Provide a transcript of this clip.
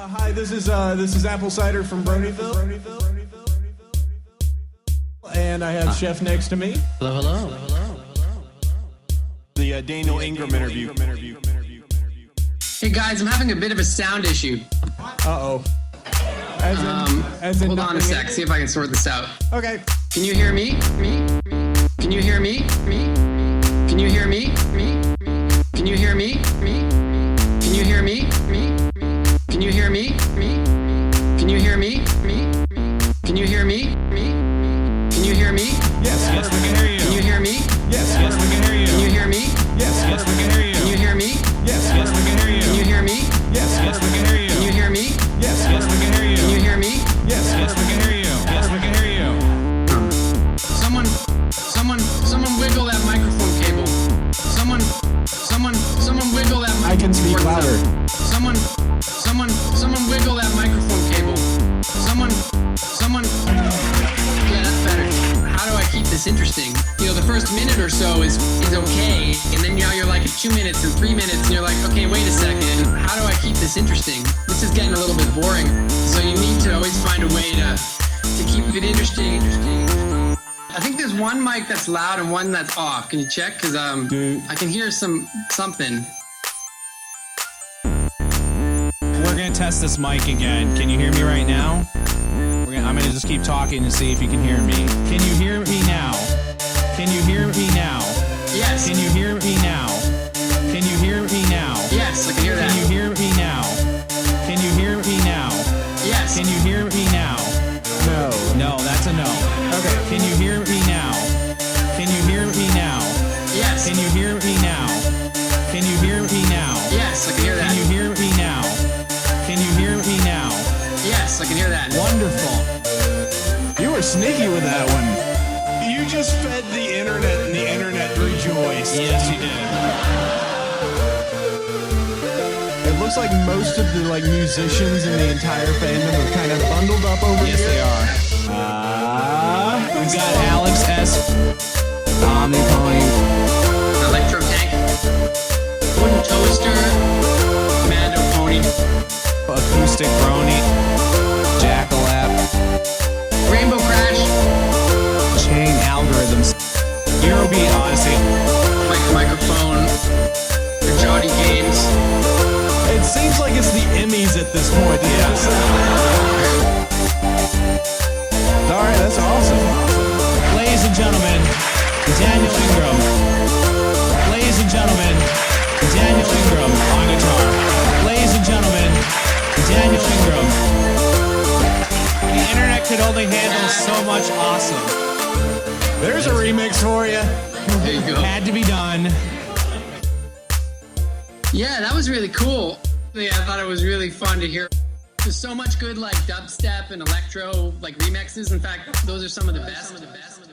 Hi, this is Apple Cider from Bronyville, and I have Chef next to me. Hello. The Daniel Ingram interview. Hey guys, I'm having a bit of a sound issue. Uh-oh. Hold on a sec, see if I can sort this out. Okay. Can you hear me? Can you hear me? Can you hear me? Can you hear me? Can you hear me? Can you hear me? Can you hear me? Can you hear me? Can you hear me? Yes, we can hear you. Can you hear me? Yes, we can hear you. Can you hear me? Yes, we can hear you. Can you hear me? Yes, we can hear you. Can you hear me? Yes, we can hear you. Can you hear me? Yes, we can hear you. Can you hear me? Yes, we can hear you. Yes, we can hear you. Someone wiggle that microphone cable. Someone wiggle that microphone. I can speak louder. Someone wiggle that microphone cable. Yeah, that's better. How do I keep this interesting? You know, the first minute or so is okay, and then now you're like at 2 minutes and 3 minutes, and you're like, okay, wait a second. How do I keep this interesting? This is getting a little bit boring. So you need to always find a way to keep it interesting. I think there's one mic that's loud and one that's off. Can you check? Because I can hear something. We're gonna test this mic again. Can you hear me right now? I'm gonna just keep talking and see if you can hear me. Can you hear me now? Can you hear me now? Yes. Can you hear me now? Can you hear me now? Yes, I can hear that. Can you hear me now? Can you hear me now? Yes. Can you hear me now? No. No, that's a no. Okay. Can you hear me now? Can you hear me now? Yes. Can you hear me now? Can you hear me now? Yes, I can hear that. Can you hear me now? Can you hear me now? Yes, I can hear that. Wonderful. You were sneaky with that one. You just fed the internet and the internet rejoiced. Yes, you did. It looks like most of the musicians in the entire fandom are kind of bundled up over Yes, here. they are. We've got Alex S. Omnipony. Electro Tank. Wooden Toaster. Commando Pony. Acoustic Brony. Jackalap. Rainbow Crash. Chain Algorithms. Eurobeat Odyssey. Microphone. The Jody Games. It seems like it's the Emmys at this point. Yes. All right, that's awesome. Ladies and gentlemen, Daniel Ingram. Ladies and gentlemen, Daniel Ingram on guitar. Ladies and gentlemen, Daniel Ingram. The internet could only handle so much awesome. There's a remix for you. There you go. Had to be done. Yeah, that was really cool. Yeah, I thought it was really fun to hear. There's so much good like dubstep and electro like remixes. In fact, those are some of the best.